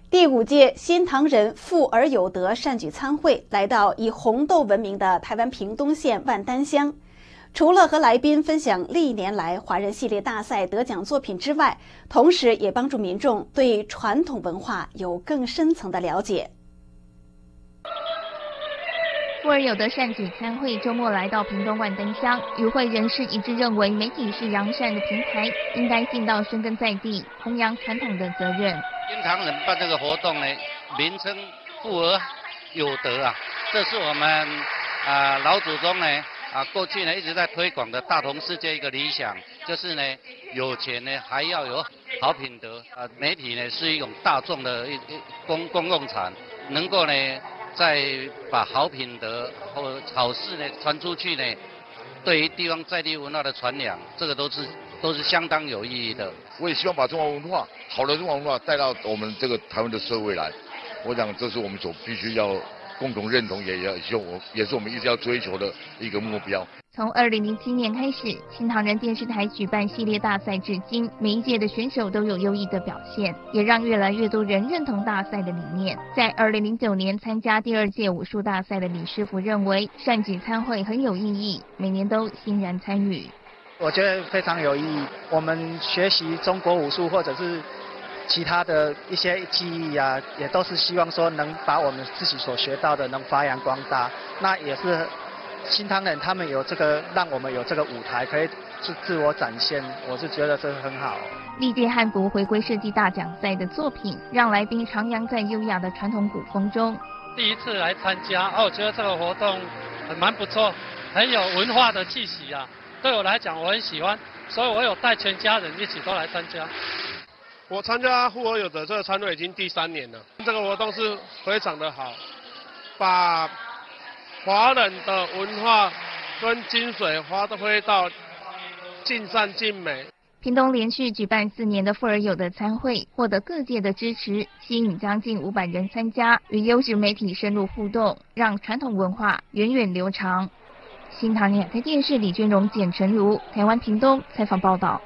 第5届新唐人富而有德善举餐会来到以红豆闻名的台湾屏东县万丹乡。除了和来宾分享历年来华人系列大赛得奖作品之外，同时也帮助民众对传统文化有更深层的了解。 富而有德善举餐会周末来到屏东万丹乡，与会人士一致认为，媒体是扬善的平台，应该尽到深耕在地、弘扬传统的责任。 新唐人办这个活动呢，名称富而有德啊，这是我们老祖宗呢过去呢一直在推广的大同世界一个理想，就是呢有钱呢还要有好品德媒体呢是一种大众的公共产，能够呢再把好品德或好事呢传出去呢，对于地方在地文化的传扬，这个都是相当有意义的。 我也希望把中华文化好的中华文化带到我们这个台湾的社会来，我想这是我们所必须要共同认同，也是我们一直要追求的一个目标。 从2007年开始，新唐人电视台举办系列大赛至今，每一届的选手都有优异的表现，也让越来越多人认同大赛的理念。在2009年参加第2届武术大赛的李师傅认为，善举餐会很有意义，每年都欣然参与。 我觉得非常有意义。我们学习中国武术或者是其他的一些技艺啊，也都是希望说能把我们自己所学到的能发扬光大。那也是新唐人他们有这个，让我们有这个舞台可以自我展现，我是觉得这很好。 历届汉服回归设计大奖赛的作品，让来宾徜徉在优雅的传统古风中。 第一次来参加，我觉得这个活动蛮不错，很有文化的气息啊。对我来讲，我很喜欢，所以我有带全家人一起都来参加。 我参加富而有德这个餐会已经第3年了，这个活动是非常的好，把华人的文化跟精髓发挥到尽善尽美。 屏东连续举办4年的富而有德餐会，获得各界的支持，吸引将近500人参加，与优质媒体深入互动，让传统文化源远流长。新唐人亚太电视李娟荣、简纯如，台湾屏东采访报道。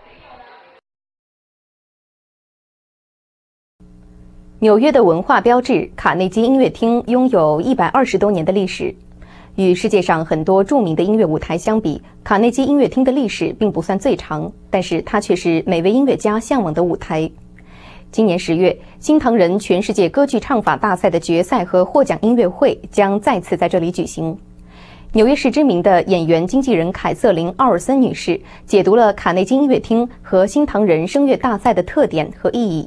纽约的文化标志卡内基音乐厅拥有120多年的历史。与世界上很多著名的音乐舞台相比，卡内基音乐厅的历史并不算最长，但是它却是每位音乐家向往的舞台。今年10月，新唐人全世界歌剧唱法大赛的决赛和获奖音乐会将再次在这里举行。纽约市知名的演员经纪人凯瑟琳·奥尔森女士解读了卡内基音乐厅和新唐人声乐大赛的特点和意义。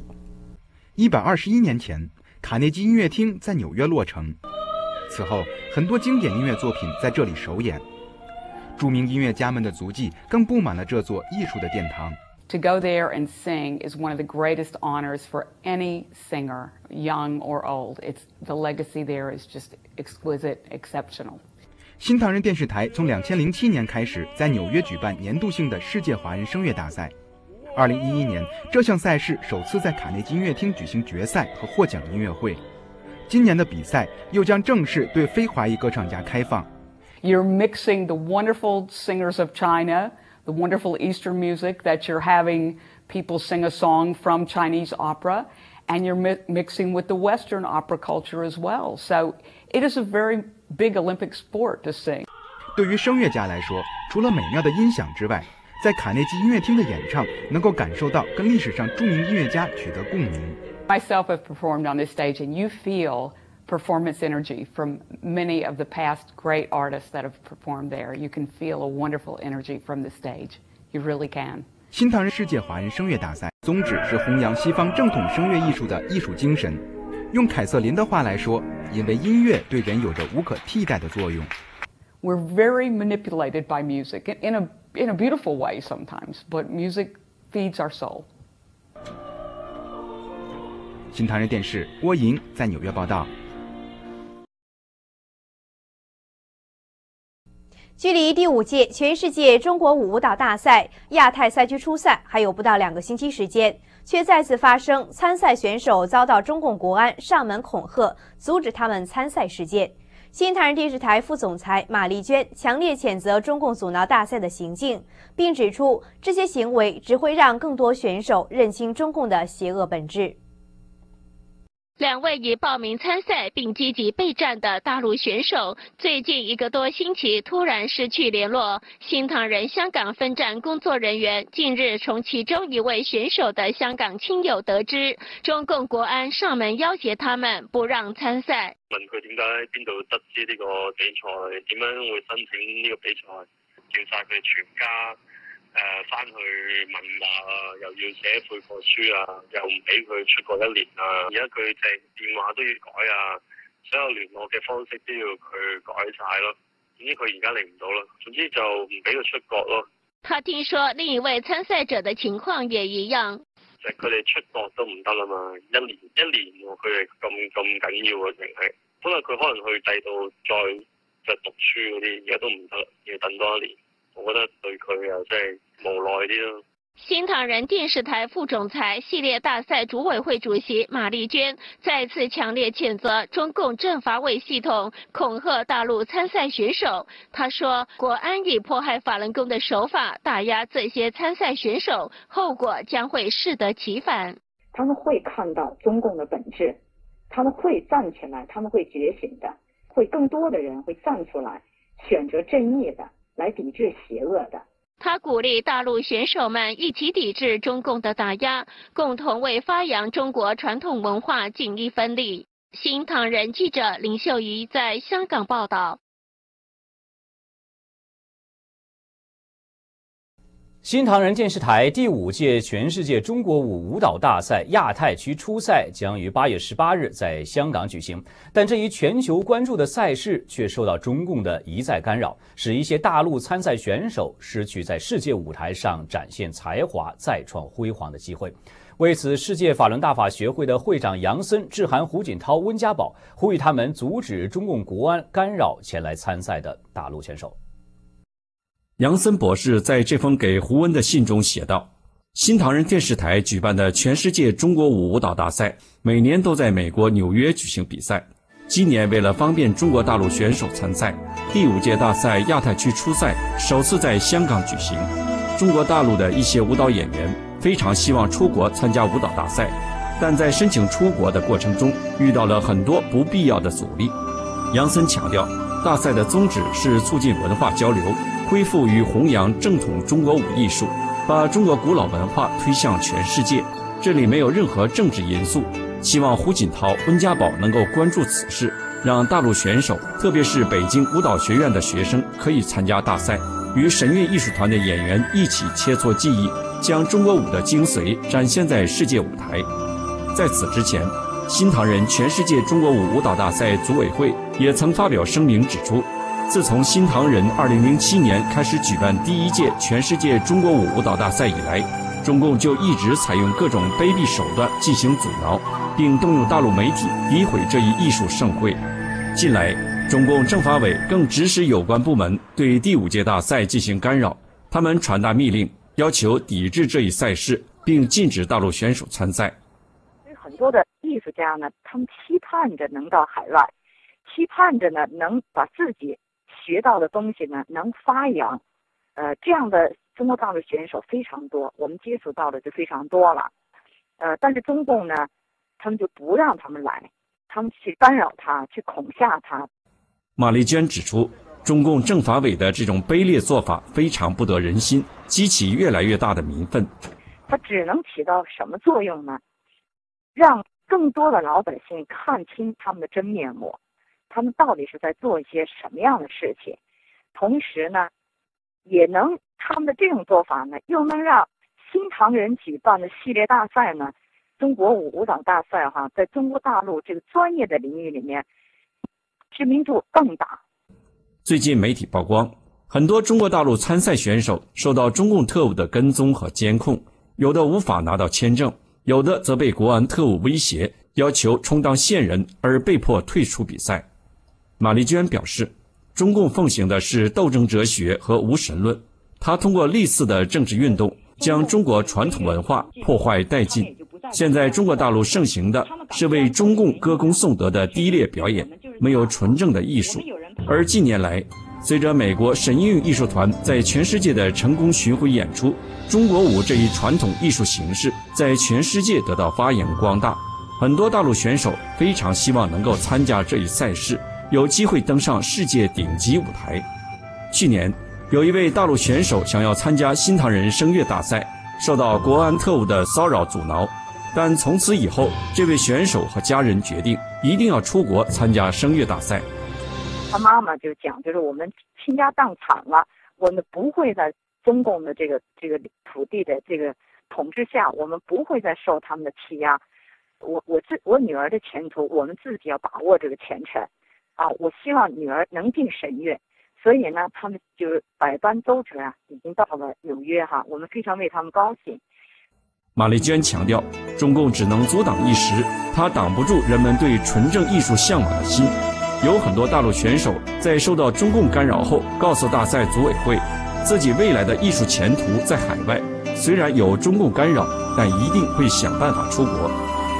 121年前，卡内基音乐厅在纽约落成，此后很多经典音乐作品在这里首演，著名音乐家们的足迹更布满了这座艺术的殿堂。 To go there and sing is one of the greatest honors for any singer, young or old. The legacy there is just exquisite, exceptional. 新唐人电视台从2007年开始在纽约举办年度性的世界华人声乐大赛。2011年，这项赛事首次在卡内基音乐厅举行决赛和获奖音乐会。今年的比赛又将正式对非华裔歌唱家开放。 You're mixing the wonderful singers of China, the wonderful Eastern music that you're having people sing a song from Chinese opera, and you're mixing with the Western opera culture as well. So it is a very big Olympic sport to sing. 对于声乐家来说，除了美妙的音响之外，在卡内基音乐厅的演唱能够感受到跟历史上著名音乐家取得共鸣。 Myself have performed on this stage, and you feel performance energy from many of the past great artists that have performed there. You can feel a wonderful energy from the stage. You really can. 新唐人世界华人声乐大赛宗旨是弘扬西方正统声乐艺术的艺术精神。用凯瑟琳的话来说，因为音乐对人有着无可替代的作用。 We're very manipulated by music in a beautiful way sometimes, but music feeds our soul. 新唐人电视郭莹在纽约报道。 距离第5届全世界中国舞蹈大赛亚太赛区初赛还有不到2个星期时间，却再次发生参赛选手遭到中共国安上门恐吓，阻止他们参赛事件。新唐人电视台副总裁马丽娟强烈谴责中共阻挠大赛的行径，并指出这些行为只会让更多选手认清中共的邪恶本质。 2位已报名参赛并积极备战的大陆选手，最近1个多星期突然失去联络。新唐人香港分站工作人员近日从其中1位选手的香港親友得知，中共國安上門要挾他們，不讓參賽。 問佢點解邊度得知呢個比賽，點樣會申請呢個比賽，叫晒佢全家翻去問話啊，又要寫悔過書啊，又唔俾佢出國1年啊，而家佢淨電話都要改啊，所有聯絡嘅方式都要佢改晒咯。總之佢而家嚟唔到啦，總之就唔俾佢出國咯。 他聽說另一位參賽者的情況也一樣。 就佢哋出國都唔得啦嘛，一年喎，佢哋咁緊要啊，淨係本來佢可能去第度再讀書嗰啲，而家都唔得，要等多1年。我覺得對佢又真係無奈啲咯。 新唐人電視台副總裁、系列大賽組委會主席馬麗娟再次強烈譴責中共政法委系統恐嚇大陸參賽選手。他說，國安以迫害法輪功的手法打壓這些參賽選手，後果將會適得其反。 他們會看到中共的本質，他們會站起來，他們會覺醒的，會更多的人會站出來，選擇正義的，來抵制邪惡的。 他鼓勵大陸選手們一起抵制中共的打壓，共同為發揚中國傳統文化盡一分力。新唐人記者林秀儀在香港報道。 新唐人电视台第5届全世界中国舞舞蹈大赛亚太区初赛将于8月18日在香港举行，但这一全球关注的赛事却受到中共的一再干扰，使一些大陆参赛选手失去在世界舞台上展现才华、再创辉煌的机会。为此，世界法轮大法学会的会长杨森致函胡锦涛、温家宝，呼吁他们阻止中共国安干扰前来参赛的大陆选手。 杨森博士在这封给胡温的信中写道，新唐人电视台举办的全世界中国舞舞蹈大赛每年都在美国纽约举行比赛，今年为了方便中国大陆选手参赛，第5届大赛亚太区初赛首次在香港举行。中国大陆的一些舞蹈演员非常希望出国参加舞蹈大赛，但在申请出国的过程中遇到了很多不必要的阻力。杨森强调，大赛的宗旨是促进文化交流，恢复与弘扬正统中国舞艺术，把中国古老文化推向全世界。这里没有任何政治因素，希望胡锦涛、温家宝能够关注此事，让大陆选手，特别是北京舞蹈学院的学生可以参加大赛，与神韵艺术团的演员一起切磋技艺，将中国舞的精髓展现在世界舞台。在此之前，新唐人全世界中国舞舞蹈大赛组委会也曾发表声明指出，自从新唐人2007年开始举办第1届全世界中国舞舞蹈大赛以来，中共就一直采用各种卑鄙手段进行阻挠，并动用大陆媒体诋毁这一艺术盛会。近来，中共政法委更指使有关部门对第5届大赛进行干扰，他们传达密令，要求抵制这一赛事，并禁止大陆选手参赛。 很多的艺术家呢，他们期盼着能到海外，期盼着呢能把自己学到的东西呢能发扬，这样的中国大陆选手非常多，我们接触到的就非常多了，但是中共呢，他们就不让他们来，他们去干扰他，去恐吓他。 马丽娟指出，中共政法委的这种卑劣做法非常不得人心，激起越来越大的民愤。 它只能起到什么作用呢？让更多的老百姓看清他们的真面目，他们到底是在做一些什么样的事情，同时呢，也能他们的这种做法呢，又能让新唐人举办的系列大赛呢，中国舞舞蹈大赛在中国大陆这个专业的领域里面知名度更大。 最近媒体曝光，很多中国大陆参赛选手受到中共特务的跟踪和监控，有的无法拿到签证，有的则被国安特务威胁，要求充当线人而被迫退出比赛。马丽娟表示，中共奉行的是斗争哲学和无神论，他通过历次的政治运动将中国传统文化破坏殆尽。现在中国大陆盛行的是为中共歌功颂德的低劣表演，没有纯正的艺术。而近年来，随着美国神韵艺术团在全世界的成功巡回演出，中国舞这一传统艺术形式在全世界得到发扬光大。 很多大陆选手非常希望能够参加这一赛事，有机会登上世界顶级舞台。去年，有一位大陆选手想要参加新唐人声乐大赛，受到国安特务的骚扰阻挠，但从此以后，这位选手和家人决定一定要出国参加声乐大赛。 他妈妈就讲，就是我们倾家荡产了，我们不会在中共的这个土地的这个统治下，我们不会再受他们的欺压。我女儿的前途，我们自己要把握这个前程啊！我希望女儿能进神院，所以呢，他们就是百般周折啊，已经到了纽约哈，我们非常为他们高兴。 马丽娟强调，中共只能阻挡一时，它挡不住人们对纯正艺术向往的心。有很多大陆选手在受到中共干扰后，告诉大赛组委会，自己未来的艺术前途在海外，虽然有中共干扰，但一定会想办法出国。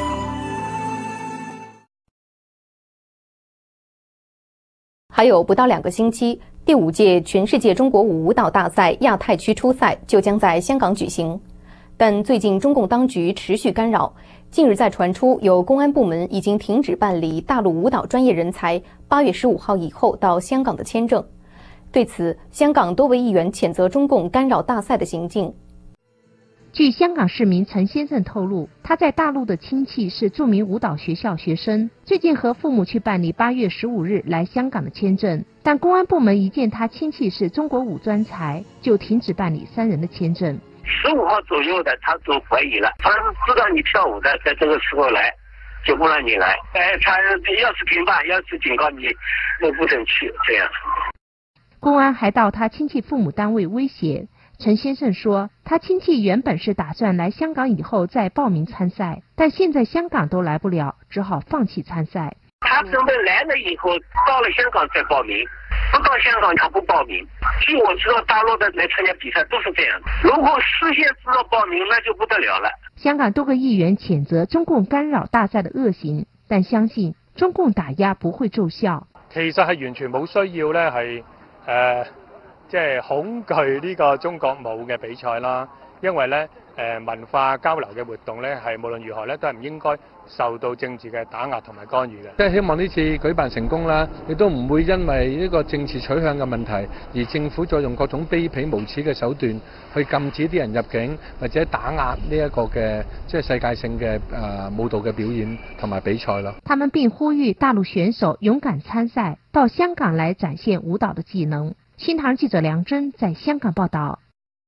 还有不到2个星期，第5届全世界中国舞舞蹈大赛亚太区初赛就将在香港举行。但最近中共当局持续干扰，近日在传出有公安部门已经停止办理大陆舞蹈专业人才8月15号以后到香港的签证。对此，香港多位议员谴责中共干扰大赛的行径。 据香港市民陈先生透露，他在大陆的亲戚是著名舞蹈学校学生，最近和父母去办理8月15日来香港的签证，但公安部门一见他亲戚是中国舞专才，就停止办理3人的签证。 15号左右的他就怀疑了，他知道你跳舞的，在这个时候来，就不让你来。他要是评判，要是警告你，我不准去，这样。 公安还到他亲戚父母单位威胁。陈先生说，他亲戚原本是打算来香港以后再报名参赛，但现在香港都来不了，只好放弃参赛。 他准备来了以后，到了香港再报名，不到香港他不报名。据我知道，大陆的来参加比赛都是这样的，如果事先知道报名，那就不得了了。 香港多个议员谴责中共干扰大赛的惡行，但相信中共打壓不會奏效。 其實係完全冇需要咧，係即係恐懼呢個中國舞嘅比賽啦，因為咧文化交流嘅活動咧係無論如何咧都係唔應該受到政治嘅打壓同埋干預嘅。即係希望呢次舉辦成功啦，亦都唔會因為呢個政治取向嘅問題，而政府再用各種卑鄙無恥嘅手段去禁止啲人入境，或者打壓呢一個嘅即係世界性嘅舞蹈嘅表演同埋比賽咯。 他們並呼籲大陸選手勇敢參賽，到香港來展現舞蹈的技能。新唐人記者梁真在香港報道。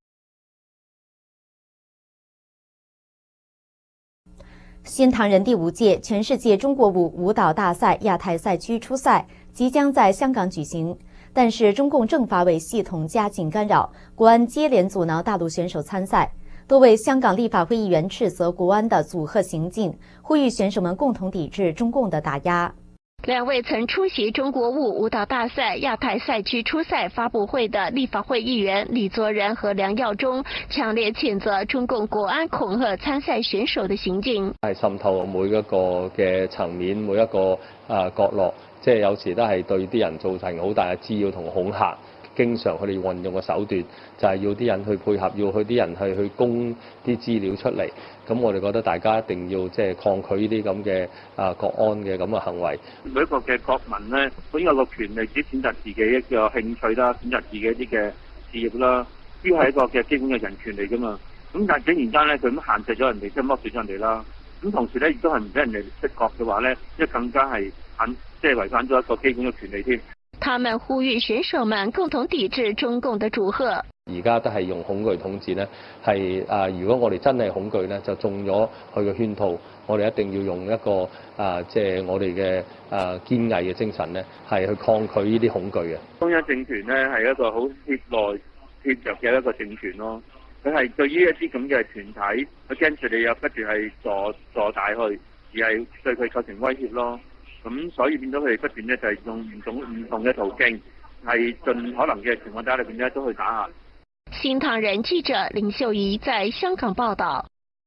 新唐人第5届全世界中国舞舞蹈大赛亚太赛区初赛即将在香港举行，但是中共政法委系统加紧干扰，国安接连阻挠大陆选手参赛。多位香港立法会议员斥责国安的阻吓行径，呼吁选手们共同抵制中共的打压。 2位曾出席中国舞舞蹈大赛亚太赛區初賽發布會的立法會議員李作仁和梁耀忠強烈譴責中共國安恐嚇參賽選手的行徑， 係滲透每一個嘅層面，每一個角落，即係有時都係對啲人造成好大嘅滋擾同恐嚇。經常佢哋運用嘅手段就係要啲人去配合，要去啲人去供啲資料出嚟。咁我哋覺得大家一定要即係抗拒呢啲咁嘅國安嘅咁嘅行為。 每一個嘅國民咧，都有個權利自己選擇自己一個興趣啦，選擇自己一啲嘅事業啦，呢係一個嘅基本嘅人權嚟㗎嘛。咁但係竟然間咧，佢咁限制咗人哋，即係剝奪咗人哋啦。咁同時咧，亦都係唔俾人哋釋覺嘅話咧，即係更加係即係違反咗一個基本嘅權利添。 他們呼籲選手們共同抵制中共的阻嚇。 而家都係用恐懼統治呢，係如果我哋真係恐懼呢，就中咗佢嘅圈套。我哋一定要用一個即係我哋嘅堅毅嘅精神呢，係去抗拒呢啲恐懼嘅。 中央政權呢係一個好貼內貼着嘅一個政權咯。佢係對於一啲咁嘅團體，佢驚住你又不斷係坐大去，而係對佢構成威脅咯。咁所以變咗佢哋不斷咧就係用唔同嘅途徑，係盡可能嘅情況底下裏邊咧都去打壓。 新唐人記者林秀儀在香港報道。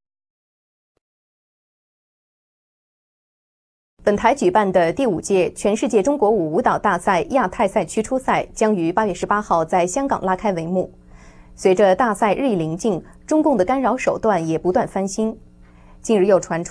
本台舉辦的第5屆全世界中國舞舞蹈大賽亞太賽區初賽將於8月18號在香港拉開帷幕。隨着大賽日益臨近，中共的干擾手段也不斷翻新。近日又傳出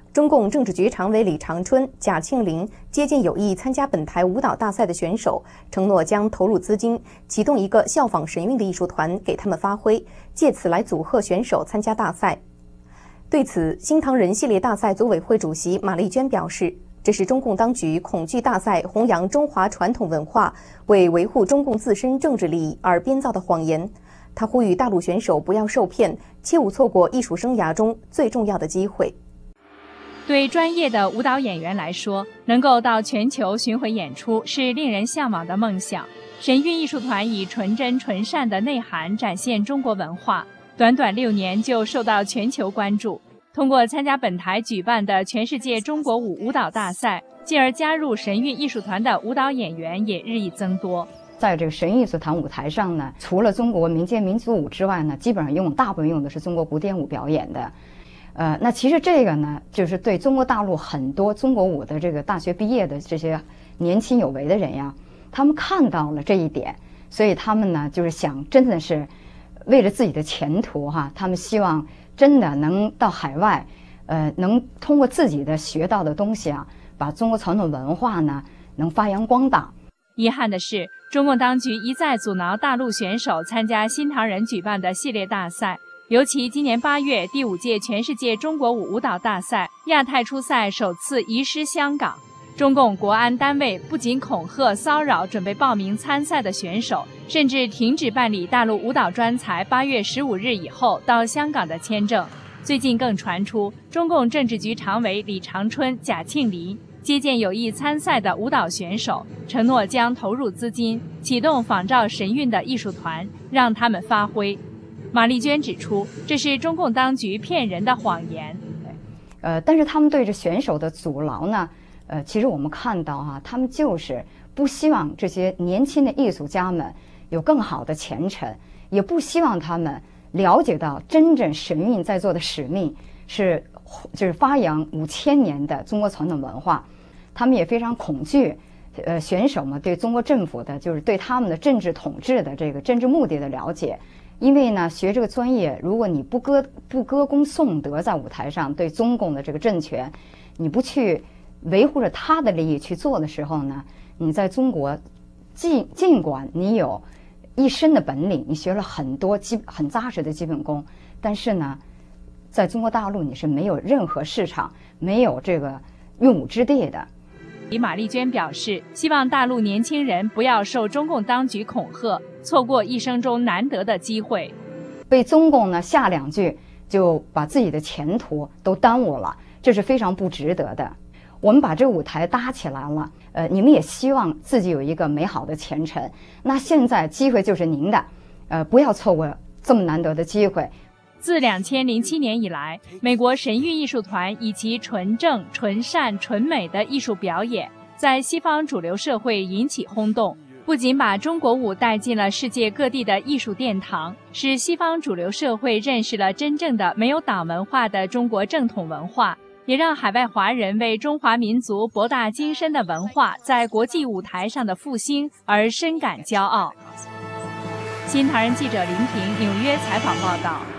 中共政治局常委李长春、贾庆林接见有意参加本台舞蹈大赛的选手，承诺将投入资金，启动一个效仿神韵的艺术团给他们发挥，借此来阻吓选手参加大赛。对此，新唐人系列大赛组委会主席马丽娟表示，这是中共当局恐惧大赛弘扬中华传统文化，为维护中共自身政治利益而编造的谎言。他呼吁大陆选手不要受骗，切勿错过艺术生涯中最重要的机会。 对专业的舞蹈演员来说，能够到全球巡回演出是令人向往的梦想。神韵艺术团以纯真纯善的内涵展现中国文化，短短6年就受到全球关注。通过参加本台举办的全世界中国舞舞蹈大赛，进而加入神韵艺术团的舞蹈演员也日益增多。 在这个神韵艺术团舞台上呢，除了中国民间民族舞之外呢，基本上大部分用的是中国古典舞表演的。那其实这个呢，就是对中国大陆很多中国舞的这个大学毕业的这些年轻有为的人呀，他们看到了这一点，所以他们呢就是想真的是为了自己的前途哈，他们希望真的能到海外，能通过自己的学到的东西啊，把中国传统文化呢能发扬光大。 遗憾的是，中共当局一再阻挠大陆选手参加新唐人举办的系列大赛。尤其今年8月第5届全世界中国舞舞蹈大赛亚太初赛首次移师香港，中共国安单位不仅恐吓骚扰准备报名参赛的选手，甚至停止办理大陆舞蹈专才8月15日以后到香港的签证。最近更传出中共政治局常委李长春、贾庆林接见有意参赛的舞蹈选手，承诺将投入资金，启动仿照神韵的艺术团，让他们发挥。马丽娟指出，这是中共当局骗人的谎言。 但是他们对这选手的阻挠呢，其实我们看到哈，他们就是不希望这些年轻的艺术家们有更好的前程，也不希望他们了解到真正神韵在做的使命就是发扬5000年的中国传统文化。他们也非常恐惧，选手们对中国政府的就是对他们的政治统治的这个政治目的的了解。因为呢，学这个专业，如果你不歌功颂德，在舞台上对中共的这个政权，你不去维护着他的利益去做的时候呢，你在中国尽管你有一身的本领，你学了很多很扎实的基本功，但是呢，在中国大陆你是没有任何市场，没有这个用武之地的。 马丽娟表示，希望大陆年轻人不要受中共当局恐吓，错过一生中难得的机会。 被中共呢下2句，就把自己的前途都耽误了，这是非常不值得的。我们把这个舞台搭起来了，你们也希望自己有一个美好的前程。那现在机会就是您的，不要错过这么难得的机会。 自2007年以来，美国神韵艺术团以其纯正、纯善、纯美的艺术表演，在西方主流社会引起轰动，不仅把中国舞带进了世界各地的艺术殿堂，使西方主流社会认识了真正的没有党文化的中国正统文化，也让海外华人为中华民族博大精深的文化在国际舞台上的复兴而深感骄傲。新唐人记者林平纽约采访报道。